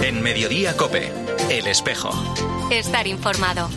En Mediodía COPE, El Espejo. Estar informado.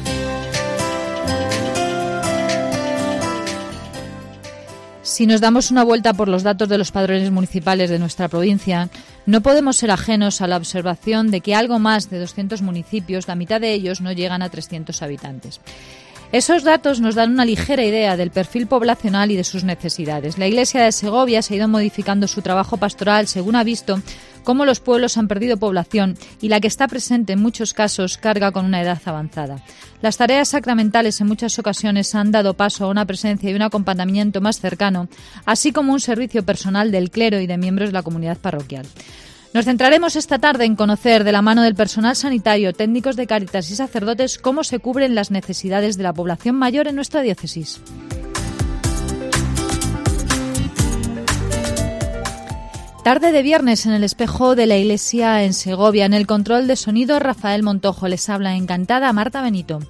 Si nos damos una vuelta por los datos de los padrones municipales de nuestra provincia, no podemos ser ajenos a la observación de que algo más de 200 municipios, la mitad de ellos, no llegan a 300 habitantes. Esos datos nos dan una ligera idea del perfil poblacional y de sus necesidades. La Iglesia de Segovia se ha ido modificando su trabajo pastoral según ha visto cómo los pueblos han perdido población y la que está presente en muchos casos carga con una edad avanzada. Las tareas sacramentales en muchas ocasiones han dado paso a una presencia y un acompañamiento más cercano, así como un servicio personal del clero y de miembros de la comunidad parroquial. Nos centraremos esta tarde en conocer de la mano del personal sanitario, técnicos de Cáritas y sacerdotes cómo se cubren las necesidades de la población mayor en nuestra diócesis. Tarde de viernes en el Espejo de la Iglesia en Segovia. En el control de sonido, Rafael Montojo. Les habla encantada Marta Benito.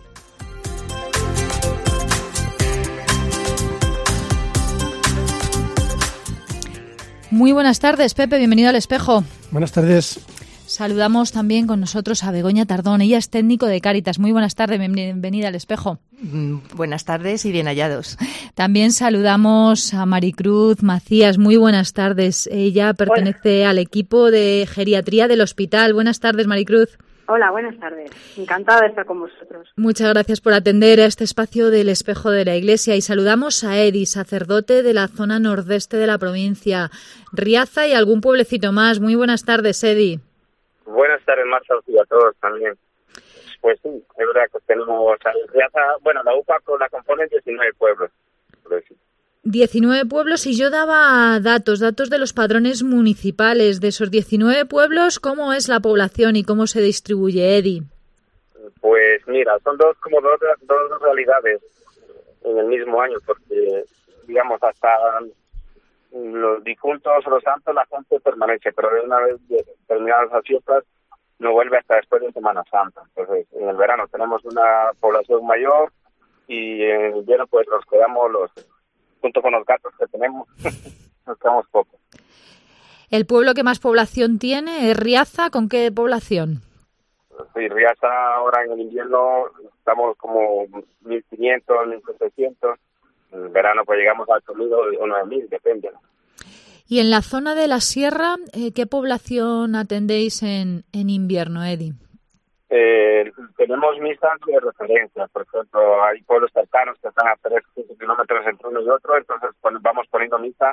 Muy buenas tardes, Pepe. Bienvenido al Espejo. Buenas tardes. Saludamos también con nosotros a Begoña Tardón. Ella es técnico de Cáritas. Muy buenas tardes. Bienvenida al Espejo. Buenas tardes y bien hallados. También saludamos a Maricruz Macías. Muy buenas tardes. Ella pertenece al equipo de geriatría del hospital. Buenas tardes, Maricruz. Hola, buenas tardes. Encantada de estar con vosotros. Muchas gracias por atender a este espacio del Espejo de la Iglesia. Y saludamos a Edi, sacerdote de la zona nordeste de la provincia, Riaza y algún pueblecito más. Muy buenas tardes, Edi. Buenas tardes, Marta, y a todos también. Pues sí, es verdad que tenemos Riaza, bueno, la UPA la componen 19 pueblos. 19 pueblos, y yo daba datos de los padrones municipales. De esos 19 pueblos, ¿cómo es la población y cómo se distribuye, Edi? Pues mira, son dos realidades en el mismo año, porque, digamos, hasta los difuntos o los santos la gente permanece, pero de una vez terminadas las fiestas no vuelve hasta después de Semana Santa. Entonces, en el verano tenemos una población mayor y en invierno pues nos quedamos junto con los gatos que tenemos, nos quedamos poco. ¿El pueblo que más población tiene es Riaza? ¿Con qué población? Sí, Riaza ahora en el invierno estamos como 1.500, 1.700. En el verano pues llegamos a 8.000 o 9.000, depende. Y en la zona de la sierra, ¿qué población atendéis en invierno, Edi? Tenemos misas de referencia. Por ejemplo, hay pueblos cercanos que están a 3-5 kilómetros entre uno y otro, entonces vamos poniendo misa,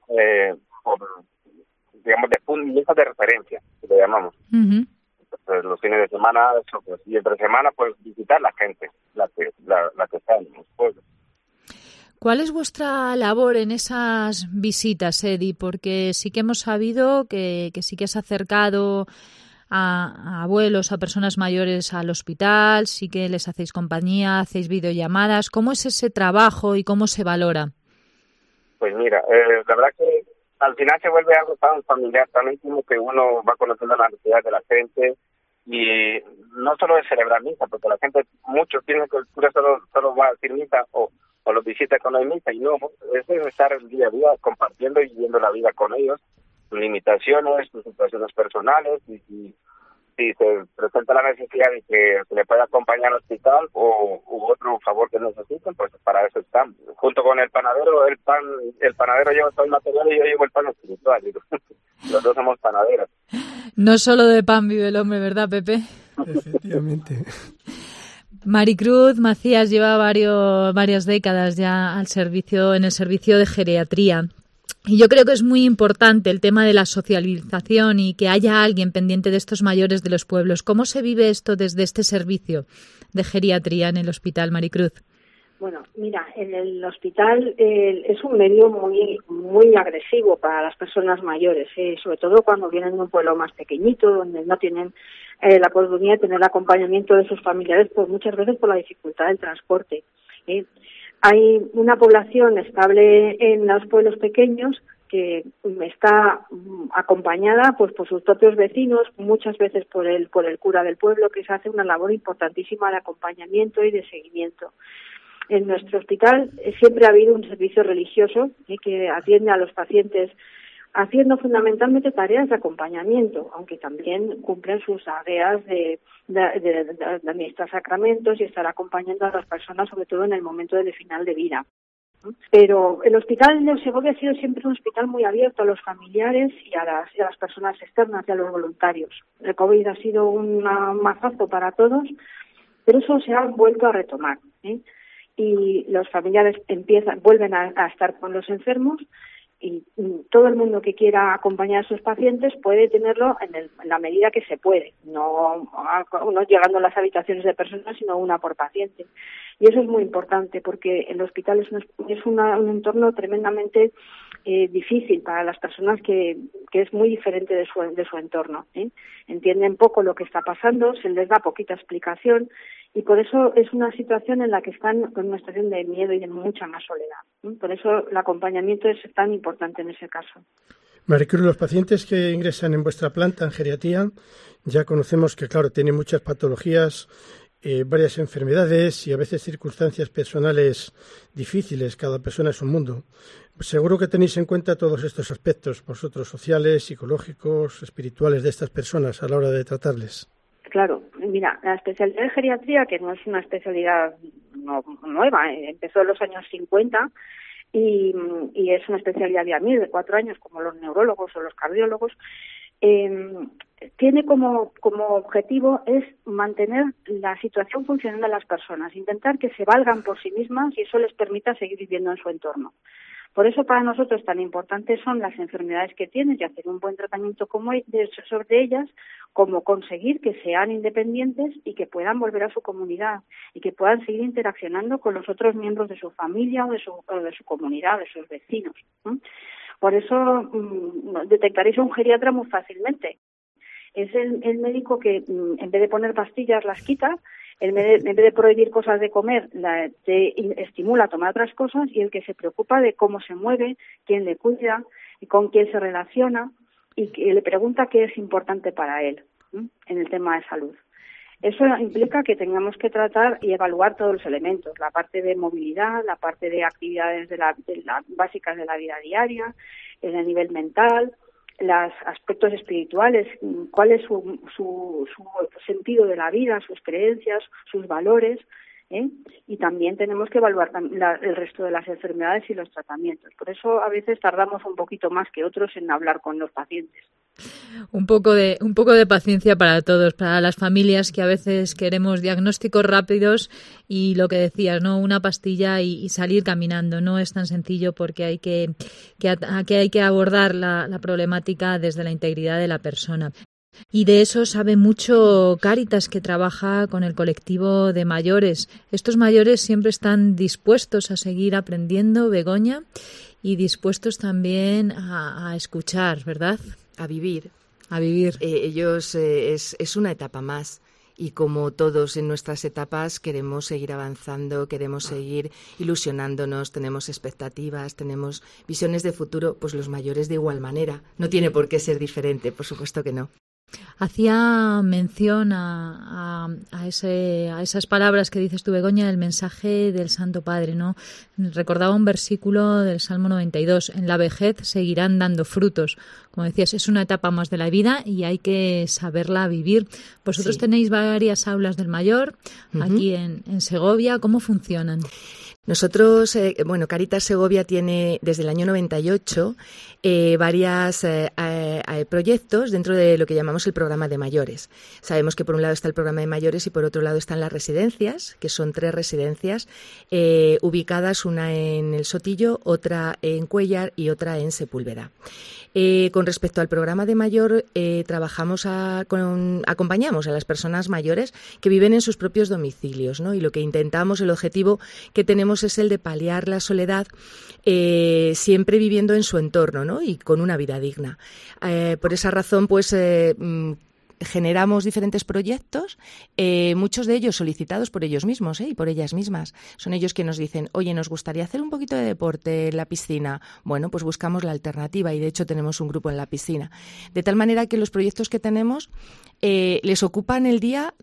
misas de referencia, que le llamamos. Uh-huh. Entonces, los fines de semana, eso, pues, y entre semana, pues visitar la gente, la que está en los pueblos. ¿Cuál es vuestra labor en esas visitas, Edi? Porque sí que hemos sabido que sí que has acercado a abuelos, a personas mayores al hospital, sí que les hacéis compañía, hacéis videollamadas. ¿Cómo es ese trabajo y cómo se valora? Pues mira, la verdad que al final se vuelve algo tan familiar, tan íntimo, que uno va conociendo las necesidades de la gente, y no solo es celebrar misa, porque la gente, muchos piensan que el cura solo va a decir misa o los visita con la misa, y no, es estar el día a día compartiendo y viviendo la vida con ellos, sus limitaciones, sus situaciones personales, y si se presenta la necesidad de que se le pueda acompañar al hospital u otro favor que necesiten, pues para eso están. Junto con el panadero, el panadero lleva todo el material y yo llevo el pan espiritual. Los dos somos panaderos. No solo de pan vive el hombre, ¿verdad, Pepe? Efectivamente. Maricruz Macías lleva varias décadas ya en el servicio de geriatría. Y yo creo que es muy importante el tema de la socialización y que haya alguien pendiente de estos mayores de los pueblos. ¿Cómo se vive esto desde este servicio de geriatría en el hospital, Maricruz? Bueno, mira, en el hospital es un medio muy muy agresivo para las personas mayores, sobre todo cuando vienen de un pueblo más pequeñito, donde no tienen la oportunidad de tener el acompañamiento de sus familiares, pues muchas veces por la dificultad del transporte. Hay una población estable en los pueblos pequeños que está acompañada pues por sus propios vecinos, muchas veces por el cura del pueblo, que se hace una labor importantísima de acompañamiento y de seguimiento. En nuestro hospital siempre ha habido un servicio religioso que atiende a los pacientes haciendo fundamentalmente tareas de acompañamiento, aunque también cumplen sus tareas de administrar sacramentos y estar acompañando a las personas, sobre todo en el momento del final de vida. Pero el Hospital de Segovia ha sido siempre un hospital muy abierto a los familiares y a las personas externas y a los voluntarios. El COVID ha sido un mazazo para todos, pero eso se ha vuelto a retomar, y los familiares vuelven a estar con los enfermos, y todo el mundo que quiera acompañar a sus pacientes puede tenerlo en la medida que se puede, no llegando a las habitaciones de personas, sino una por paciente. Y eso es muy importante, porque el hospital es un entorno tremendamente difícil para las personas, que es muy diferente de su entorno. Entienden poco lo que está pasando, se les da poquita explicación, y por eso es una situación en la que están con una situación de miedo y de mucha más soledad. Por eso el acompañamiento es tan importante en ese caso. Maricruz, los pacientes que ingresan en vuestra planta en geriatría, ya conocemos que, claro, tienen muchas patologías, varias enfermedades y a veces circunstancias personales difíciles. Cada persona es un mundo. Seguro que tenéis en cuenta todos estos aspectos, vosotros, sociales, psicológicos, espirituales, de estas personas a la hora de tratarles. Claro, mira, la especialidad de geriatría, que no es una especialidad nueva, empezó en los años 50 y es una especialidad de 4 años, como los neurólogos o los cardiólogos. Tiene como objetivo es mantener la situación funcionando en las personas, intentar que se valgan por sí mismas y eso les permita seguir viviendo en su entorno. Por eso para nosotros tan importantes son las enfermedades que tienen y hacer un buen tratamiento sobre ellas, como conseguir que sean independientes y que puedan volver a su comunidad y que puedan seguir interaccionando con los otros miembros de su familia o de su comunidad, de sus vecinos. Por eso detectaréis a un geriatra muy fácilmente. Es el médico que en vez de poner pastillas las quita, en vez de prohibir cosas de comer, te estimula a tomar otras cosas, y el que se preocupa de cómo se mueve, quién le cuida y con quién se relaciona, y que le pregunta qué es importante para él en el tema de salud. Eso implica que tengamos que tratar y evaluar todos los elementos, la parte de movilidad, la parte de actividades básicas de la vida diaria, el nivel mental, los aspectos espirituales, cuál es su sentido de la vida, sus creencias, sus valores, y también tenemos que evaluar el resto de las enfermedades y los tratamientos. Por eso a veces tardamos un poquito más que otros en hablar con los pacientes. Un poco de paciencia para todos, para las familias que a veces queremos diagnósticos rápidos y lo que decías, ¿no? Una pastilla y salir caminando. No es tan sencillo, porque hay que abordar la problemática desde la integridad de la persona. Y de eso sabe mucho Cáritas, que trabaja con el colectivo de mayores. Estos mayores siempre están dispuestos a seguir aprendiendo, Begoña, y dispuestos también a escuchar, ¿verdad? A vivir. Ellos es una etapa más, y como todos en nuestras etapas queremos seguir avanzando, queremos seguir ilusionándonos, tenemos expectativas, tenemos visiones de futuro, pues los mayores de igual manera. No tiene por qué ser diferente, por supuesto que no. Hacía mención a esas palabras que dices tú, Begoña, del mensaje del Santo Padre, ¿no? Recordaba un versículo del Salmo 92, en la vejez seguirán dando frutos. Como decías, es una etapa más de la vida y hay que saberla vivir. Vosotros tenéis varias aulas del mayor aquí en Segovia. ¿Cómo funcionan? Nosotros, Cáritas Segovia tiene desde el año 98 varios proyectos dentro de lo que llamamos el programa de mayores. Sabemos que por un lado está el programa de mayores y por otro lado están las residencias, que son 3 residencias ubicadas, una en El Sotillo, otra en Cuéllar y otra en Sepúlveda. Con respecto al programa de mayor, acompañamos a las personas mayores que viven en sus propios domicilios, ¿no? Y lo que intentamos, el objetivo que tenemos es el de paliar la soledad, siempre viviendo en su entorno, ¿no? Y con una vida digna. Por esa razón, pues generamos diferentes proyectos, muchos de ellos solicitados por ellos mismos y por ellas mismas. Son ellos que nos dicen, oye, nos gustaría hacer un poquito de deporte en la piscina. Bueno, pues buscamos la alternativa y de hecho tenemos un grupo en la piscina. De tal manera que los proyectos que tenemos les ocupan el día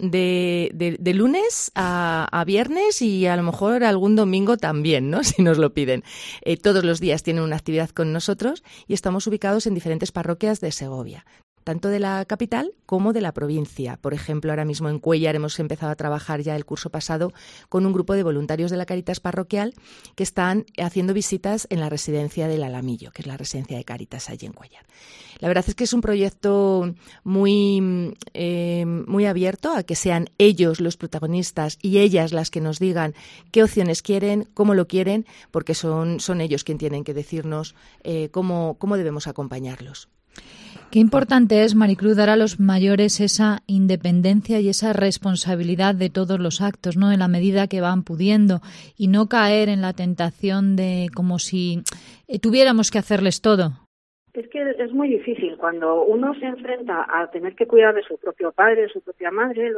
de lunes a viernes y a lo mejor algún domingo también, ¿no? Si nos lo piden. Todos los días tienen una actividad con nosotros y estamos ubicados en diferentes parroquias de Segovia, tanto de la capital como de la provincia. Por ejemplo, ahora mismo en Cuéllar hemos empezado a trabajar ya el curso pasado con un grupo de voluntarios de la Cáritas parroquial que están haciendo visitas en la residencia del Alamillo, que es la residencia de Cáritas allí en Cuéllar. La verdad es que es un proyecto muy abierto a que sean ellos los protagonistas y ellas las que nos digan qué opciones quieren, cómo lo quieren, porque son ellos quienes tienen que decirnos cómo debemos acompañarlos. Qué importante es, Maricruz, dar a los mayores esa independencia y esa responsabilidad de todos los actos, ¿no? En la medida que van pudiendo y no caer en la tentación de como si tuviéramos que hacerles todo. Es que es muy difícil. Cuando uno se enfrenta a tener que cuidar de su propio padre, de su propia madre,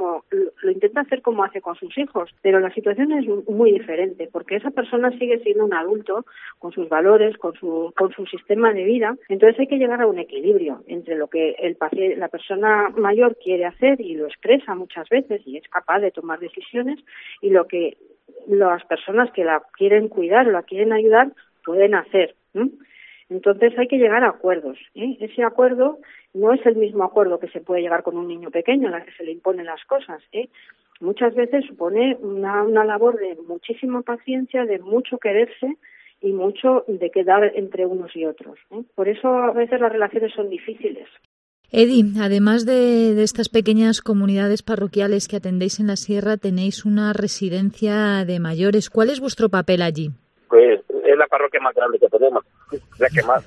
lo intenta hacer como hace con sus hijos, pero la situación es muy diferente, porque esa persona sigue siendo un adulto con sus valores, con su sistema de vida. Entonces hay que llegar a un equilibrio entre lo que la persona mayor quiere hacer y lo expresa muchas veces y es capaz de tomar decisiones, y lo que las personas que la quieren cuidar o la quieren ayudar pueden hacer, ¿no? Entonces hay que llegar a acuerdos. Ese acuerdo no es el mismo acuerdo que se puede llegar con un niño pequeño, a la que se le imponen las cosas. Muchas veces supone una labor de muchísima paciencia, de mucho quererse y mucho de quedar entre unos y otros. Por eso a veces las relaciones son difíciles. Edi, además de estas pequeñas comunidades parroquiales que atendéis en la sierra, tenéis una residencia de mayores. ¿Cuál es vuestro papel allí? Pues es la parroquia más grande que tenemos, la que más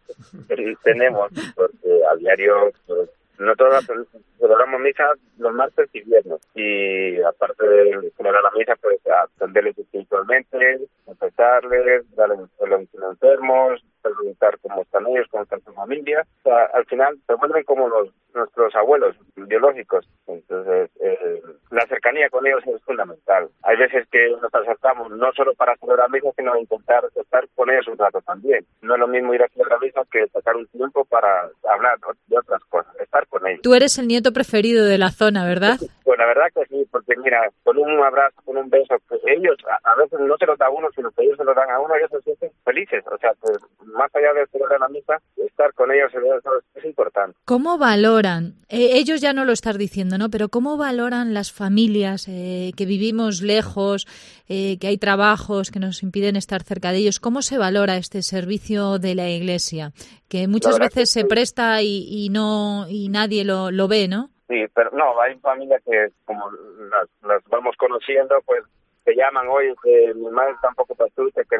tenemos, porque a diario pues, nosotros celebramos misa los martes y viernes, y aparte de celebrar la misa, pues atenderles espiritualmente, empezarles, darles a los enfermos, preguntar cómo están ellos, cómo están su familia. O sea, al final se vuelven como nuestros abuelos biológicos. Entonces, la cercanía con ellos es fundamental. Hay veces que nos acercamos no solo para celebrar misa, sino intentar estar con ellos un rato también. No es lo mismo ir a celebrar misa que sacar un tiempo para hablar de otras cosas, estar con ellos. Tú eres el nieto preferido de la zona, ¿verdad? Pues la verdad que sí, porque mira, con un abrazo, con un beso, pues ellos a veces no se los da a uno, sino que ellos se los dan a uno, ellos se sienten felices. O sea, pues, más allá de celebrar la misa, estar con ellos es importante. ¿Cómo valoran? Ellos ya no lo estás diciendo, ¿no? Pero ¿cómo valoran las familias que vivimos lejos, que hay trabajos que nos impiden estar cerca de ellos? ¿Cómo se valora este servicio de la Iglesia? Que muchas veces se presta y nadie lo ve, ¿no? Sí, pero no, hay familias que como las vamos conociendo, pues te llaman hoy que mi madre está un poco pachucha, que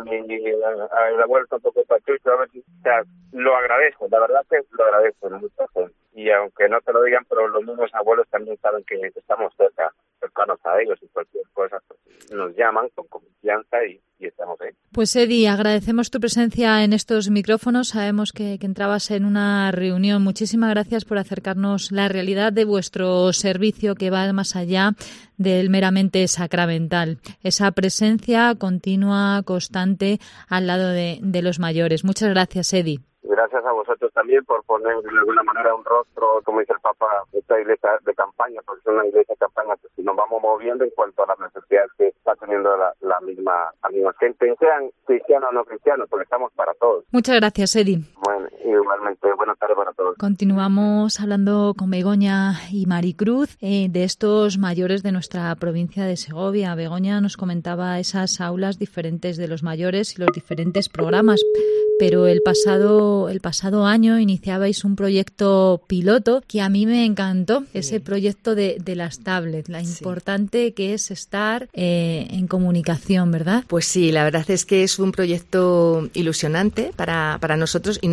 el abuelo está un poco pachucha, a ver si, o sea, lo agradezco, la verdad que lo agradezco mucha gente. Y aunque no te lo digan, pero los mismos abuelos también saben que estamos cercanos a ellos y cualquier cosa, pues, nos llaman con confianza y estamos ahí. Pues Edi, agradecemos tu presencia en estos micrófonos. Sabemos que entrabas en una reunión. Muchísimas gracias por acercarnos la realidad de vuestro servicio, que va más allá del meramente sacramental. Esa presencia continua, constante, al lado de los mayores. Muchas gracias, Edi. Gracias a vosotros también por poner de alguna manera un rostro, como dice el Papa, esta iglesia de campaña, porque es una iglesia de campaña que nos vamos moviendo en cuanto a las necesidades que está teniendo la misma gente, sean cristianos o no cristianos, porque estamos para todos. Muchas gracias, Edi. Bueno, igualmente, buenas tardes para todos. Continuamos hablando con Begoña y Maricruz de estos mayores de nuestra provincia de Segovia. Begoña nos comentaba esas aulas diferentes de los mayores y los diferentes programas, pero el pasado año iniciabais un proyecto piloto que a mí me encantó, ese proyecto de las tablets, la importante que es estar en comunicación, ¿verdad? Pues sí, la verdad es que es un proyecto ilusionante para nosotros, y no solo para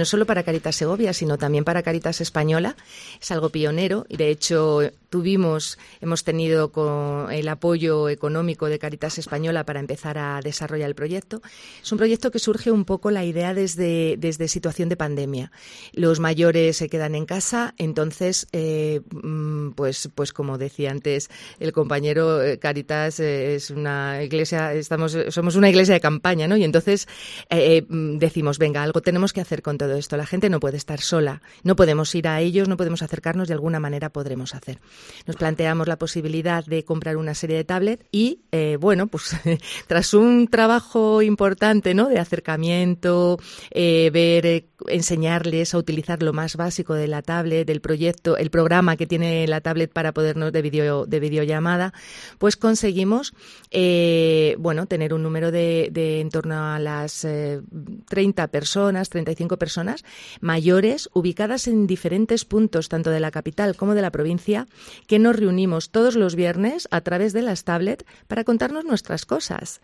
para Caritas Segovia, sino también para Caritas Española. Es algo pionero y, de hecho, hemos tenido con el apoyo económico de Caritas Española para empezar a desarrollar el proyecto. Es un proyecto que surge un poco la idea desde situación de pandemia. Los mayores se quedan en casa, entonces, pues como decía antes el compañero, Caritas es una iglesia, somos una iglesia de campaña, ¿no? Y entonces decimos, venga, algo tenemos que hacer con todo esto. La gente no puede estar sola, no podemos ir a ellos, no podemos acercarnos, de alguna manera podremos hacer. Nos planteamos la posibilidad de comprar una serie de tablets y, pues tras un trabajo importante, ¿no?, de acercamiento, enseñarles a utilizar lo más básico de la tablet, del proyecto, el programa que tiene la tablet para podernos de videollamada, pues conseguimos, tener un número de en torno a las 35 personas mayores ubicadas en diferentes puntos, tanto de la capital como de la provincia, que nos reunimos todos los viernes a través de las tablets para contarnos nuestras cosas.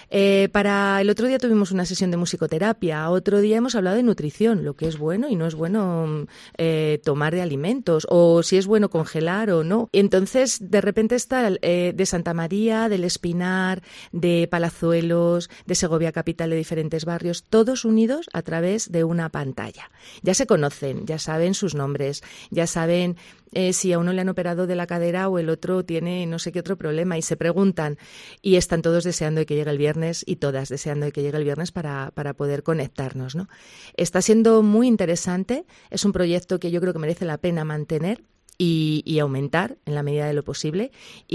Para el otro día tuvimos una sesión de musicoterapia, otro día hemos hablado de nutrición, lo que es bueno y no es bueno tomar de alimentos, o si es bueno congelar o no. Entonces, de repente está de Santa María, del Espinar, de Palazuelos, de Segovia capital, de diferentes barrios, todos unidos a través de una pantalla. Ya se conocen, ya saben sus nombres, ya saben si a uno le han operado de la cadera o el otro tiene no sé qué otro problema, y se preguntan, y están todos deseando de que llegue el viernes y todas deseando de que llegue el viernes para poder conectarnos, ¿no? Está siendo muy interesante, es un proyecto que yo creo que merece la pena mantener y aumentar en la medida de lo posible,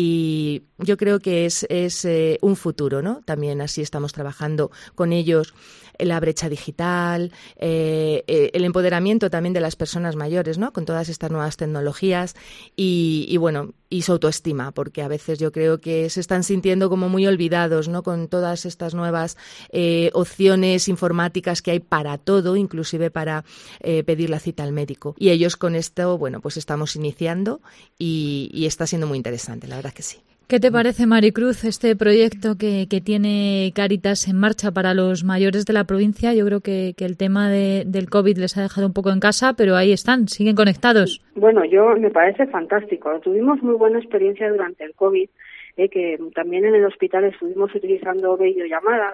y yo creo que es un futuro, ¿no? También así estamos trabajando con ellos la brecha digital, el empoderamiento también de las personas mayores, ¿no?, con todas estas nuevas tecnologías y su autoestima, porque a veces yo creo que se están sintiendo como muy olvidados, ¿no?, con todas estas nuevas opciones informáticas que hay para todo, inclusive para pedir la cita al médico. Y ellos con esto, pues estamos iniciando y está siendo muy interesante, la verdad que sí. ¿Qué te parece, Maricruz, este proyecto que tiene Cáritas en marcha para los mayores de la provincia? Yo creo que el tema del COVID les ha dejado un poco en casa, pero ahí están, siguen conectados. Bueno, me parece fantástico. Tuvimos muy buena experiencia durante el COVID, que también en el hospital estuvimos utilizando videollamadas,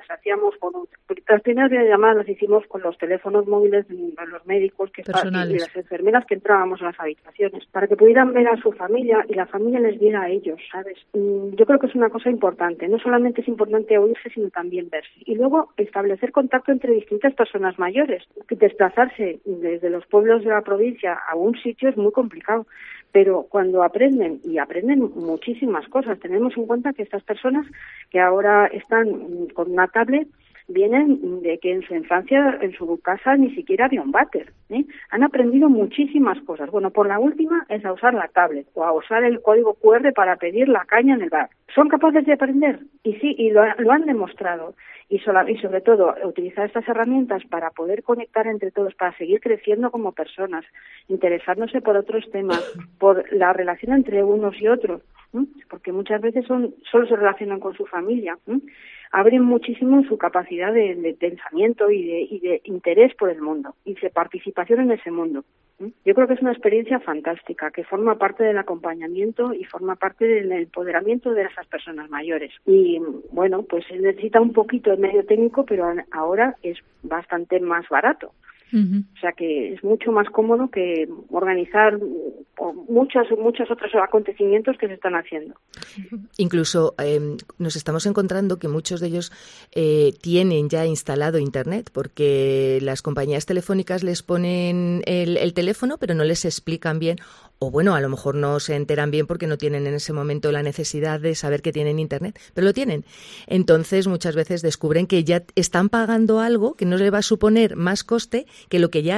las primeras videollamadas las hicimos con los teléfonos móviles de los médicos y las enfermeras que entrábamos a las habitaciones, para que pudieran ver a su familia y la familia les viera a ellos, ¿sabes? Yo creo que es una cosa importante, no solamente es importante oírse, sino también verse. Y luego establecer contacto entre distintas personas mayores. Desplazarse desde los pueblos de la provincia a un sitio es muy complicado, pero cuando aprenden muchísimas cosas. Tenemos en cuenta que estas personas que ahora están con una tablet vienen de que en su infancia, en su casa, ni siquiera había un váter, Han aprendido muchísimas cosas. Bueno, por la última es a usar la tablet o a usar el código QR para pedir la caña en el bar. ¿Son capaces de aprender? Y sí, y lo han demostrado. Y sobre todo, utilizar estas herramientas para poder conectar entre todos, para seguir creciendo como personas, interesándose por otros temas, por la relación entre unos y otros, porque muchas veces solo se relacionan con su familia. Abren muchísimo su capacidad de pensamiento y de interés por el mundo y de participación en ese mundo. Yo creo que es una experiencia fantástica que forma parte del acompañamiento y forma parte del empoderamiento de esas personas mayores. Y pues se necesita un poquito de medio técnico, pero ahora es bastante más barato. O sea que es mucho más cómodo que organizar muchos otros acontecimientos que se están haciendo. Incluso nos estamos encontrando que muchos de ellos tienen ya instalado Internet, porque las compañías telefónicas les ponen el teléfono, pero no les explican bien, o a lo mejor no se enteran bien porque no tienen en ese momento la necesidad de saber que tienen Internet, pero lo tienen. Entonces muchas veces descubren que ya están pagando algo que no les va a suponer más coste que lo que ya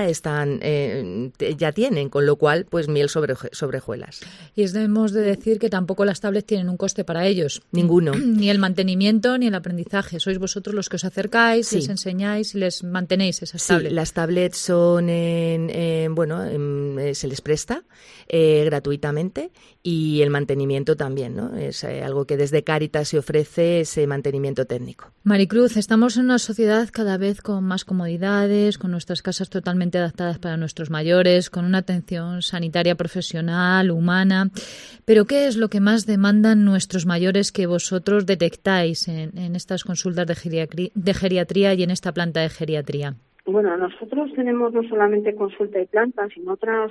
tienen, con lo cual pues miel sobre hojuelas. Y hemos de decir que tampoco las tablets tienen un coste para ellos. Ninguno. Ni el mantenimiento ni el aprendizaje. Sois vosotros los que os acercáis, sí, les enseñáis y les mantenéis esas tablets. Sí, las tablets son se les presta. gratuitamente, y el mantenimiento también, ¿no? Es algo que desde Cáritas se ofrece, ese mantenimiento técnico. Maricruz, estamos en una sociedad cada vez con más comodidades, con nuestras casas totalmente adaptadas para nuestros mayores, con una atención sanitaria profesional, humana. Pero ¿qué es lo que más demandan nuestros mayores que vosotros detectáis en estas consultas de geriatría y en esta planta de geriatría? Bueno, nosotros tenemos no solamente consulta y planta, sino otra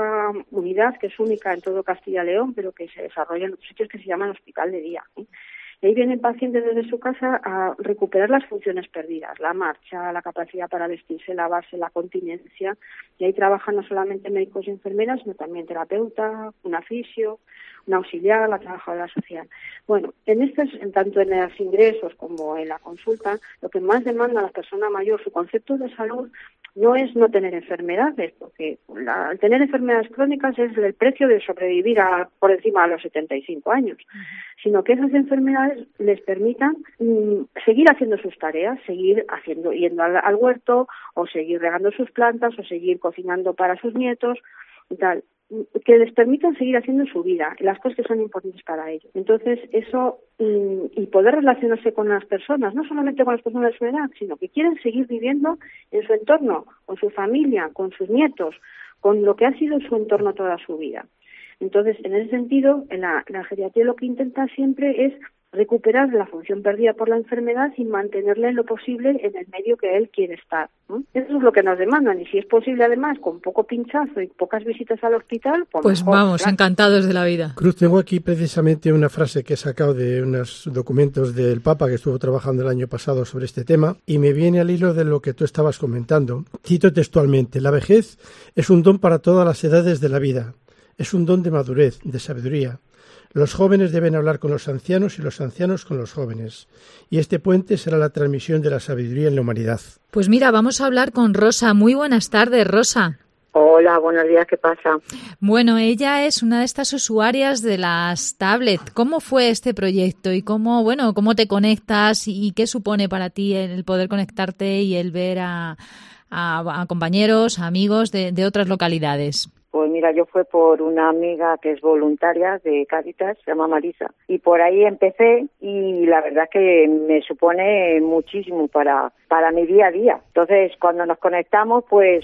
unidad que es única en todo Castilla y León, pero que se desarrolla en otros sitios, que se llama hospital de día. Y ahí vienen pacientes desde su casa a recuperar las funciones perdidas, la marcha, la capacidad para vestirse, lavarse, la continencia. Y ahí trabajan no solamente médicos y enfermeras, sino también terapeuta, un fisio, un auxiliar, la trabajadora social. Bueno, tanto en los ingresos como en la consulta, lo que más demanda a la persona mayor, su concepto de salud, no es no tener enfermedades, porque al tener enfermedades crónicas es el precio de sobrevivir por encima de los 75 años, sino que esas enfermedades les permitan seguir haciendo sus tareas, seguir yendo al huerto, o seguir regando sus plantas, o seguir cocinando para sus nietos y tal, que les permitan seguir haciendo su vida, las cosas que son importantes para ellos. Entonces, eso, y poder relacionarse con las personas, no solamente con las personas de su edad, sino que quieren seguir viviendo en su entorno, con su familia, con sus nietos, con lo que ha sido su entorno toda su vida. Entonces, en ese sentido, la geriatría lo que intenta siempre es recuperar la función perdida por la enfermedad y mantenerla en lo posible en el medio que él quiere estar, ¿no? Eso es lo que nos demandan, y si es posible, además, con poco pinchazo y pocas visitas al hospital, pues mejor, vamos, claro. Encantados de la vida. Cruz, tengo aquí precisamente una frase que he sacado de unos documentos del Papa que estuvo trabajando el año pasado sobre este tema, y me viene al hilo de lo que tú estabas comentando. Cito textualmente: la vejez es un don para todas las edades de la vida, es un don de madurez, de sabiduría. Los jóvenes deben hablar con los ancianos y los ancianos con los jóvenes. Y este puente será la transmisión de la sabiduría en la humanidad. Pues mira, vamos a hablar con Rosa. Muy buenas tardes, Rosa. Hola, buenos días, ¿qué pasa? Bueno, ella es una de estas usuarias de las tablets. ¿Cómo fue este proyecto y cómo te conectas y qué supone para ti el poder conectarte y el ver a compañeros, a amigos de otras localidades? Pues mira, yo fue por una amiga que es voluntaria de Cáritas, se llama Marisa, y por ahí empecé, y la verdad que me supone muchísimo para mi día a día. Entonces, cuando nos conectamos, pues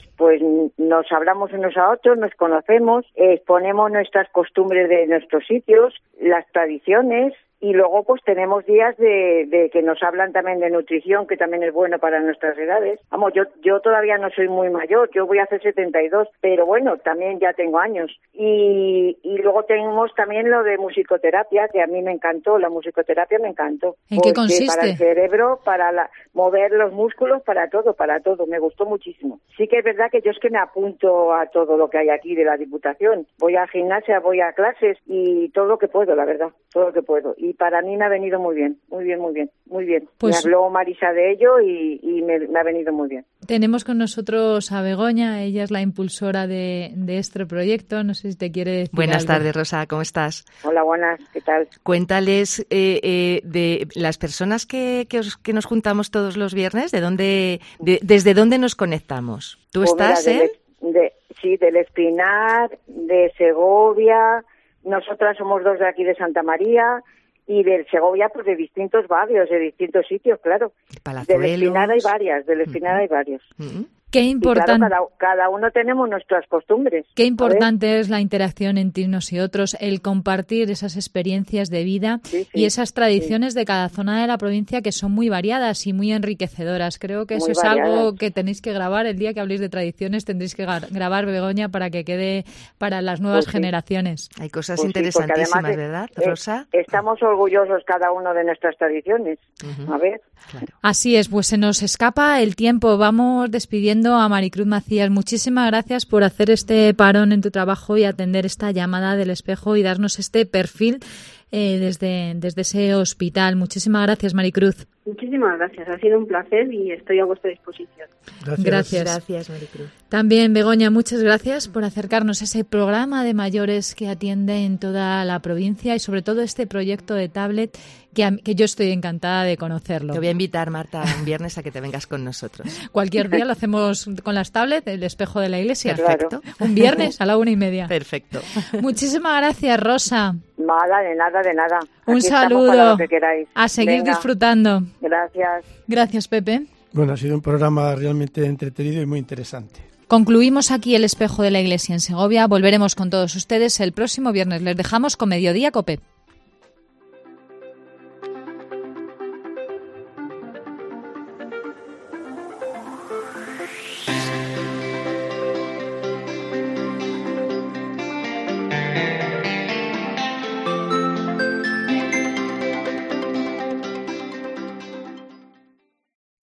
nos hablamos unos a otros, nos conocemos, exponemos nuestras costumbres de nuestros sitios, las tradiciones. Y luego pues tenemos días de que nos hablan también de nutrición, que también es bueno para nuestras edades. Vamos, yo todavía no soy muy mayor, yo voy a hacer 72, pero bueno, también ya tengo años. Y luego tenemos también lo de musicoterapia, que a mí me encantó, la musicoterapia me encantó. ¿En qué consiste? Para el cerebro, para mover los músculos, para todo, me gustó muchísimo. Sí que es verdad que yo es que me apunto a todo lo que hay aquí de la Diputación. Voy a gimnasia, voy a clases y todo lo que puedo, la verdad, todo lo que puedo. Y para mí me ha venido muy bien. Pues, me habló Marisa de ello y me ha venido muy bien. Tenemos con nosotros a Begoña, ella es la impulsora de este proyecto, no sé si te quiere decir Buenas algo. tardes, Rosa, ¿cómo estás? Hola, buenas, ¿qué tal? Cuéntales de las personas que nos juntamos todos los viernes, ¿desde dónde nos conectamos? ¿Tú pues estás, mira, sí, del Espinar, de Segovia. Nosotras somos dos de aquí de Santa María, y del Segovia, pues de distintos barrios, de distintos sitios, claro. Palazuelos. Del Espinar hay varios. Qué importante. Claro, cada uno tenemos nuestras costumbres. Qué importante es la interacción entre unos y otros, el compartir esas experiencias de vida y esas tradiciones de cada zona de la provincia, que son muy variadas y muy enriquecedoras. Creo que eso es algo que tenéis que grabar. El día que habléis de tradiciones tendréis que grabar, Begoña, para que quede para las nuevas generaciones. Hay cosas interesantísimas, además, ¿verdad, Rosa? Estamos orgullosos cada uno de nuestras tradiciones. A ver. Claro. Así es, pues se nos escapa el tiempo. Vamos despidiendo a Maricruz Macías. Muchísimas gracias por hacer este parón en tu trabajo y atender esta llamada del espejo y darnos este perfil desde ese hospital. Muchísimas gracias, Maricruz. Muchísimas gracias, ha sido un placer y estoy a vuestra disposición. Gracias, Maricruz. También, Begoña, muchas gracias por acercarnos a ese programa de mayores que atiende en toda la provincia y sobre todo este proyecto de tablet que yo estoy encantada de conocerlo. Te voy a invitar, Marta, un viernes a que te vengas con nosotros. Cualquier día lo hacemos con las tablets, el espejo de la iglesia. Perfecto. Un viernes a la 1:30. Perfecto. Muchísimas gracias, Rosa. Nada, de nada. Un Aquí saludo. para lo que queráis. A seguir Venga. disfrutando. Gracias. Gracias, Pepe. Bueno, ha sido un programa realmente entretenido y muy interesante. Concluimos aquí el espejo de la iglesia en Segovia. Volveremos con todos ustedes el próximo viernes. Les dejamos con Mediodía Cope.